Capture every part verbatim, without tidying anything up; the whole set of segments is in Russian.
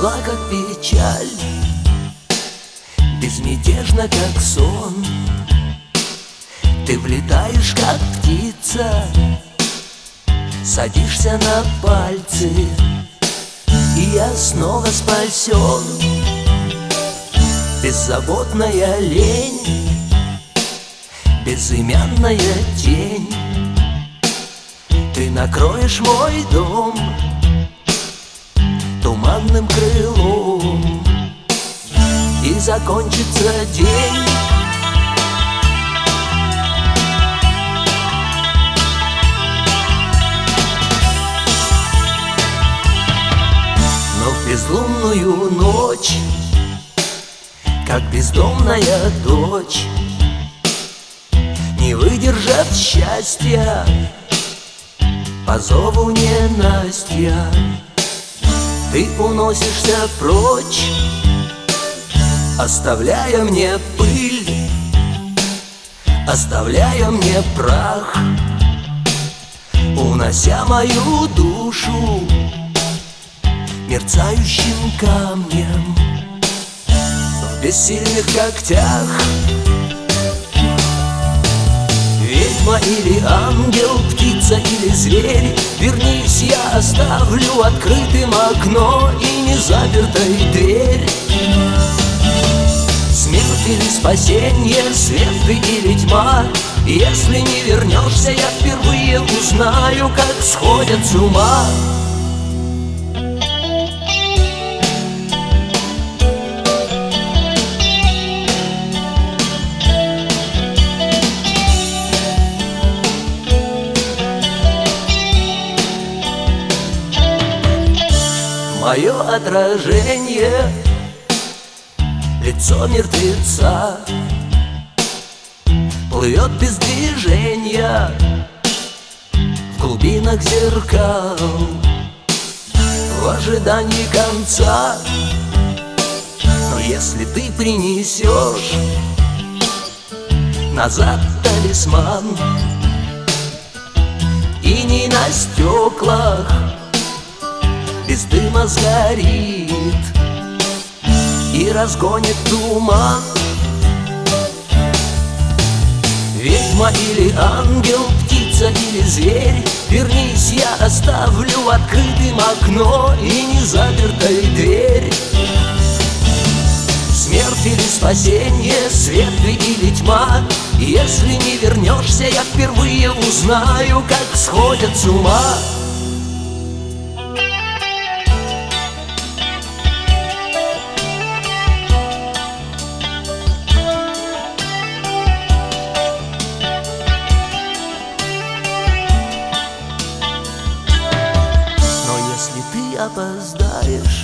Светла, как печаль, безмятежно, как сон. Ты влетаешь, как птица, садишься на пальцы, и я снова спасен. Беззаботная лень, безымянная тень. Ты накроешь мой дом туманным крылом, и закончится день. Но в безлунную ночь, как бездомная дочь, не выдержав счастья, по зову ненастья, ты уносишься прочь, оставляя мне пыль, оставляя мне прах, унося мою душу мерцающим камнем в бессильных когтях. Ведьма или ангел, птица или зверь, вернись, я оставлю открытым окно и незапертой дверь. Смерть или спасение, свет ты или тьма, если не вернешься, я впервые узнаю, как сходят с ума. Мое отражение, лицо мертвеца, плывет без движения в глубинах зеркал, в ожидании конца. Но если ты принесешь назад талисман, и не на стеклах без дыма сгорит и разгонит туман. Ведьма или ангел, птица или зверь, вернись, я оставлю открытым окно и незапертой дверь. Смерть или спасение, свет ты или тьма, если не вернешься, я впервые узнаю, как сходят с ума. Если ты опоздаешь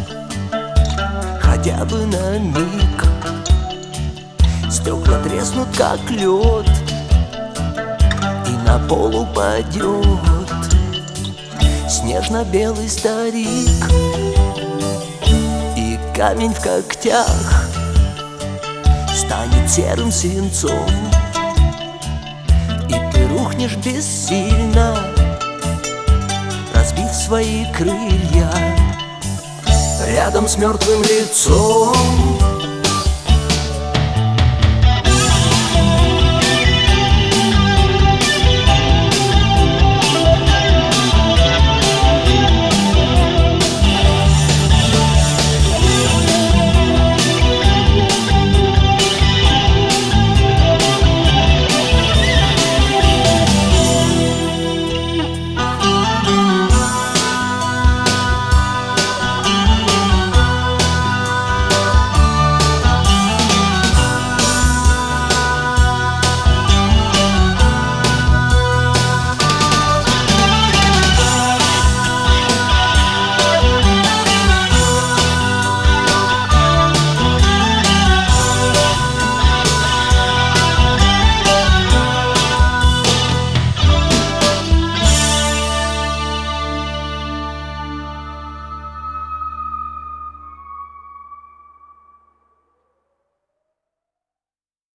хотя бы на миг, стекла треснут, как лед, и на пол упадет снежно-белый старик, и камень в когтях станет серым свинцом, и ты рухнешь бессильно, разбив свои крылья рядом с мертвым лицом.